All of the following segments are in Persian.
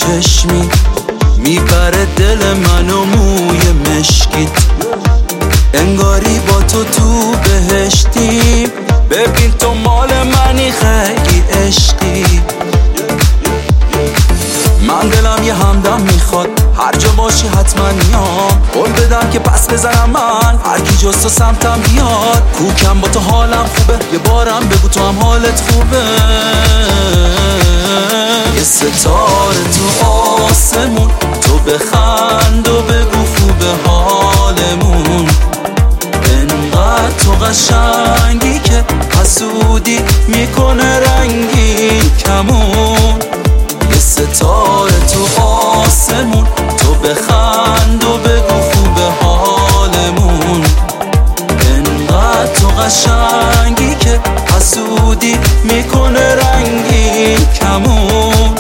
چشمی میبره دل منو موی مشکیت، انگاری با تو بهشتیم. ببین تو مال منی خیلی عشقی، من دلم یه همدم میخواد هر جا باشی حتما میام. قول بدم که پس بزنم من هر کی جز تو سمتم بیاد. کوکم با تو حالم خوبه، یه بارم بگو تو هم حالت خوبه. یه ستاره تو آسمون، تو بخند و بگو خوبه حالمون. انقدر تو قشنگی که حسودی میکنه رنگی کمون. یه ستاره تو آسمون، تو بخند و بگو خوبه حالمون. انقدر تو قشنگی که حسودی میکنه رنگی کمون.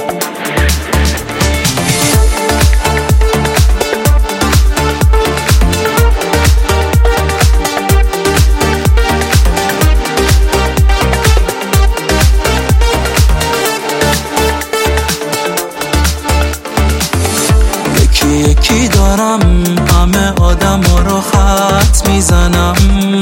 یکی دارم همه آدم ها رو خط میزنم،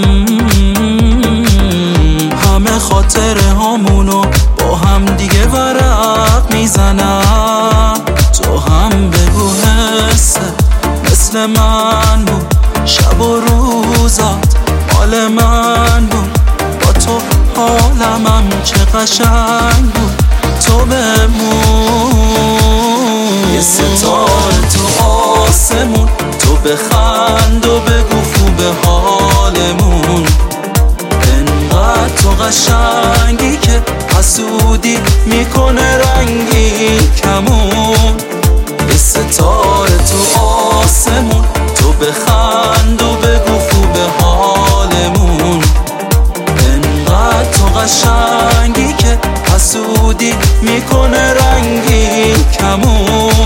همه خاطره هامونو با هم دیگه ورق میزنم. تو هم بگو حسه مثل من بود، شب و روزات مال من بود. با تو حالمم چه قشنگ بود، تو بمون. یه ستاره تو آسمون، تو بخند و بگو خوبه حالمون. انقدر تو قشنگی که حسودی میکنه رنگی کمون. یه ستاره تو آسمون، تو بخند و بگو خوبه حالمون. انقدر تو قشنگی که حسودی میکنه رنگی کمون.